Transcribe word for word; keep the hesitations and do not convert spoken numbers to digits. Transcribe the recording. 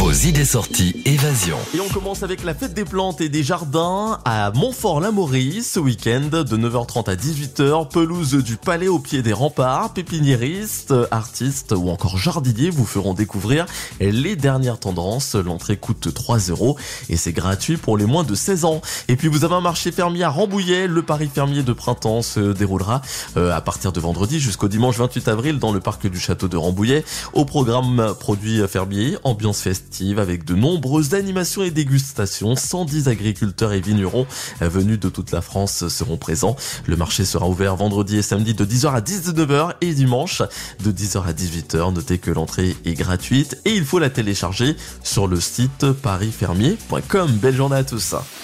Vos idées sorties évasion. Et on commence avec la fête des plantes et des jardins à Montfort-l'Amaury ce week-end de neuf heures trente à dix-huit heures. Pelouse du Palais au pied des remparts. Pépiniéristes, artistes ou encore jardiniers vous feront découvrir les dernières tendances. L'entrée coûte trois euros et c'est gratuit pour les moins de seize ans. Et puis vous avez un marché fermier à Rambouillet. Le Paris fermier de printemps se déroulera à partir de vendredi jusqu'au dimanche vingt-huit avril dans le parc du château de Rambouillet. Au programme produits fermiers, ambiance festive avec de nombreuses animations et dégustations. cent dix agriculteurs et vignerons venus de toute la France seront présents. Le marché sera ouvert vendredi et samedi de dix heures à dix-neuf heures et dimanche de dix heures à dix-huit heures. Notez que l'entrée est gratuite et il faut la télécharger sur le site paris fermier point com. Belle journée à tous.